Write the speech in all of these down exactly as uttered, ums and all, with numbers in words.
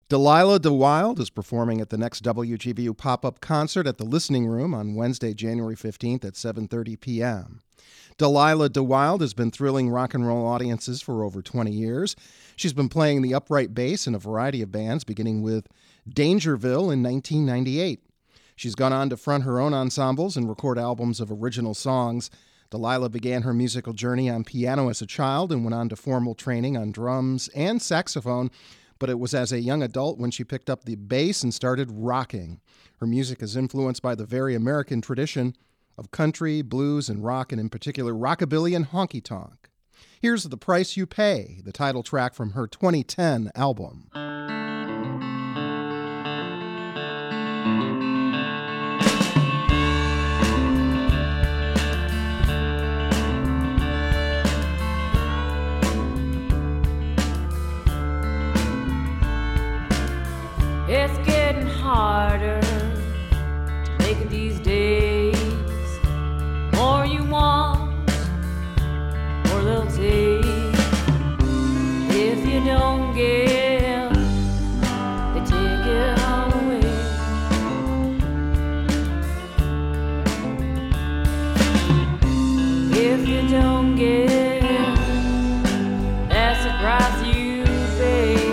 Delilah DeWild is performing at the next W G V U pop-up concert at the Listening Room on Wednesday, January fifteenth at seven thirty p.m. Delilah DeWild has been thrilling rock and roll audiences for over twenty years. She's been playing the upright bass in a variety of bands, beginning with Dangerville in nineteen ninety-eight. She's gone on to front her own ensembles and record albums of original songs. Delilah began her musical journey on piano as a child and went on to formal training on drums and saxophone, but it was as a young adult when she picked up the bass and started rocking. Her music is influenced by the very American tradition of country, blues, and rock, and in particular rockabilly and honky-tonk. Here's The Price You Pay, the title track from her twenty ten album. It's getting harder to make it these days. More you want, more they'll take. If you don't give, they take it all away. If you don't give, that's the price you pay.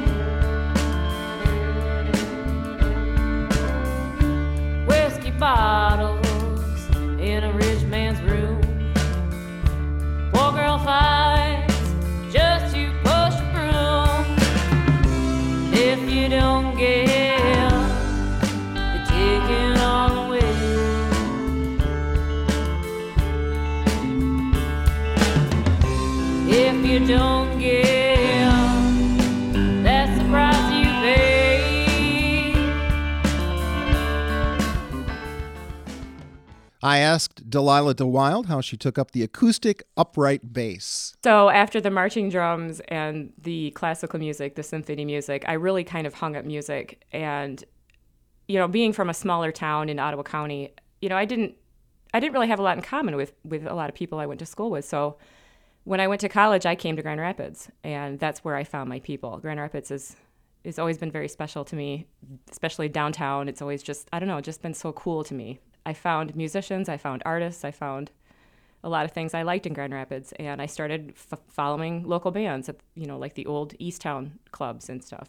Bottles in a rich man's room. Poor girl fights just to push a broom. If you don't give, they take it all away. If you don't give, that's the price you pay. I asked Delilah DeWild how she took up the acoustic upright bass. So after the marching drums and the classical music, the symphony music, I really kind of hung up music. And, you know, being from a smaller town in Ottawa County, you know, I didn't I didn't really have a lot in common with, with a lot of people I went to school with. So when I went to college, I came to Grand Rapids, and that's where I found my people. Grand Rapids is has always been very special to me, especially downtown. It's always just, I don't know, just been so cool to me. I found musicians, I found artists, I found a lot of things I liked in Grand Rapids, and I started f- following local bands, at, you know, like the old Easttown clubs and stuff.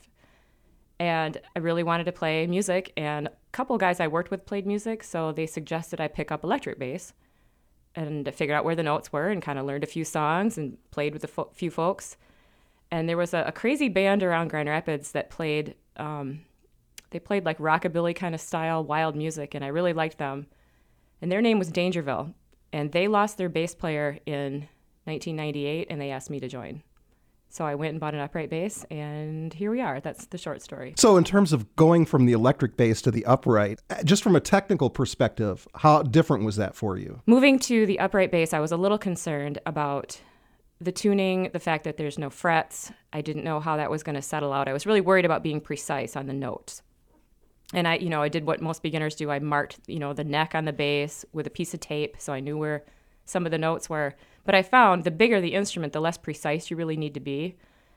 And I really wanted to play music, and a couple guys I worked with played music, so they suggested I pick up electric bass, and I figured out where the notes were and kind of learned a few songs and played with a fo- few folks. And there was a, a crazy band around Grand Rapids that played... Um, They played like rockabilly kind of style, wild music, and I really liked them. And their name was Dangerville, and they lost their bass player in nineteen ninety-eight, and they asked me to join. So I went and bought an upright bass, and here we are. That's the short story. So in terms of going from the electric bass to the upright, just from a technical perspective, how different was that for you? Moving to the upright bass, I was a little concerned about the tuning, the fact that there's no frets. I didn't know how that was going to settle out. I was really worried about being precise on the notes. And I, you know, I did what most beginners do. I marked, you know, the neck on the bass with a piece of tape, so I knew where some of the notes were. But I found the bigger the instrument, the less precise you really need to be.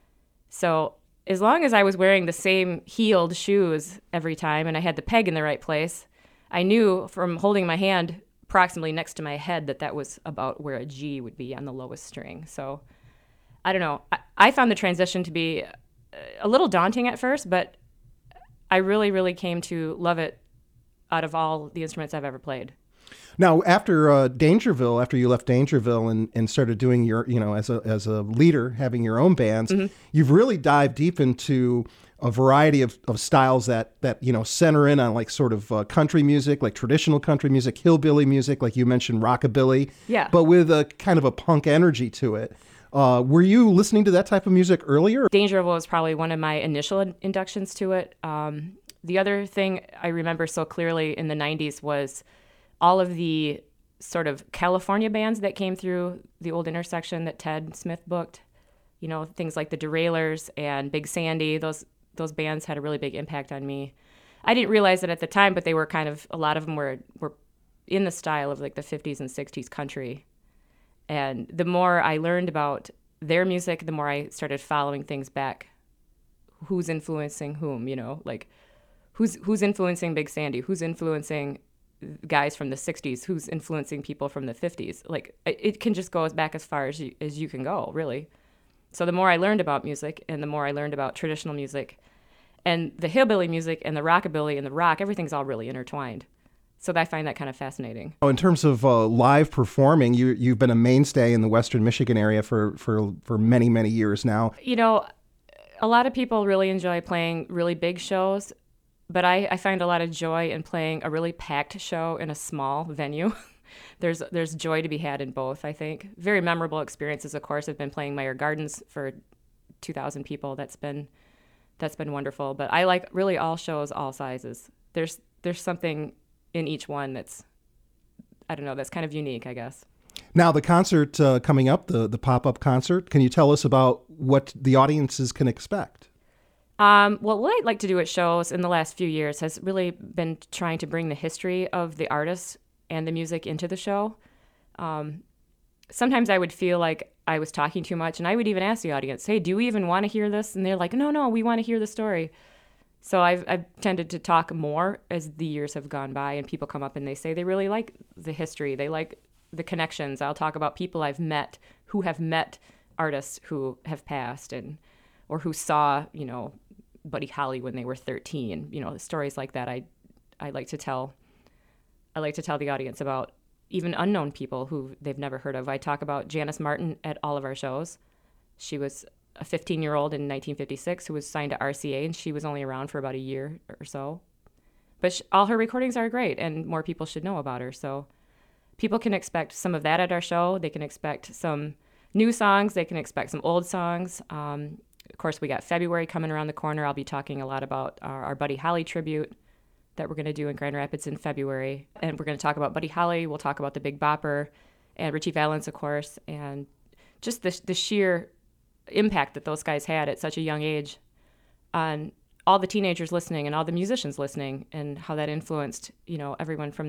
So as long as I was wearing the same heeled shoes every time and I had the peg in the right place, I knew from holding my hand approximately next to my head that that was about where a G would be on the lowest string. So I don't know. I, I found the transition to be a little daunting at first, but I really, really came to love it out of all the instruments I've ever played. Now, after uh, Dangerville, after you left Dangerville and, and started doing your, you know, as a as a leader, having your own bands, mm-hmm. you've really dived deep into a variety of, of styles that, that, you know, center in on like sort of uh, country music, like traditional country music, hillbilly music, like you mentioned, rockabilly, yeah, but with a kind of a punk energy to it. Uh, were you listening to that type of music earlier? Dangerville was probably one of my initial inductions to it. Um, the other thing I remember so clearly in the nineties was all of the sort of California bands that came through the old intersection that Ted Smith booked. You know, things like the Derailers and Big Sandy. Those those bands had a really big impact on me. I didn't realize it at the time, but they were kind of, a lot of them were were in the style of like the fifties and sixties country. And the more I learned about their music, the more I started following things back, who's influencing whom, you know, like who's who's influencing Big Sandy, who's influencing guys from the sixties, who's influencing people from the fifties. Like it, it can just go as back as far as you, as you can go, really. So the more I learned about music and the more I learned about traditional music and the hillbilly music and the rockabilly and the rock, everything's all really intertwined. So I find that kind of fascinating. Oh, in terms of uh, live performing, you, you've been a mainstay in the Western Michigan area for, for, for many, many years now. You know, a lot of people really enjoy playing really big shows, but I, I find a lot of joy in playing a really packed show in a small venue. there's there's joy to be had in both, I think. Very memorable experiences, of course. I've been playing Meyer Gardens for two thousand people. That's been that's been wonderful. But I like really all shows, all sizes. There's there's something in each one that's, I don't know, that's kind of unique, I guess. Now, the concert uh, coming up, the, the pop-up concert, can you tell us about what the audiences can expect? Um, well, what I'd like to do at shows in the last few years has really been trying to bring the history of the artists and the music into the show. Um, sometimes I would feel like I was talking too much, and I would even ask the audience, hey, do you even want to hear this? And they're like, no, no, we want to hear the story. So I've, I've tended to talk more as the years have gone by, and people come up and they say they really like the history. They like the connections. I'll talk about people I've met who have met artists who have passed, and or who saw, you know, Buddy Holly when they were thirteen. You know, stories like that I I like to tell. I like to tell the audience about even unknown people who they've never heard of. I talk about Janice Martin at all of our shows. She was a fifteen-year-old in nineteen fifty-six who was signed to R C A, and she was only around for about a year or so. But she, all her recordings are great, and more people should know about her. So people can expect some of that at our show. They can expect some new songs. They can expect some old songs. Um, of course, we got February coming around the corner. I'll be talking a lot about our, our Buddy Holly tribute that we're going to do in Grand Rapids in February. And we're going to talk about Buddy Holly. We'll talk about the Big Bopper and Ritchie Valens, of course, and just the, the sheer impact that those guys had at such a young age on all the teenagers listening and all the musicians listening, and how that influenced, you know, everyone from,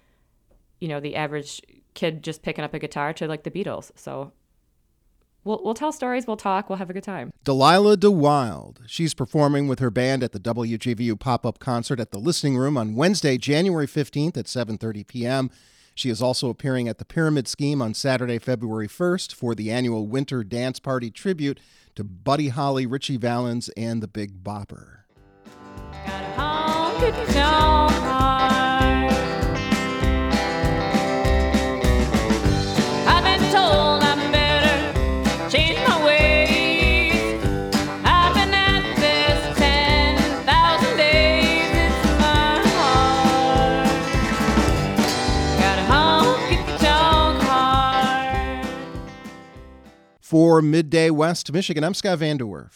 you know, the average kid just picking up a guitar to like the Beatles. So we'll we'll tell stories, we'll talk, we'll have a good time. Delilah DeWild. She's performing with her band at the W G V U pop-up concert at the Listening Room on Wednesday, January fifteenth at seven thirty p.m. She is also appearing at the Pyramid Scheme on Saturday, February first for the annual Winter Dance Party tribute to Buddy Holly, Ritchie Valens, and the Big Bopper. Got a honky-tonk heart. I've been told I better change my ways. I've been at this ten thousand days. It's my heart. Got a honky-tonk heart. For Midday West Michigan, I'm Scott Vanderwerf.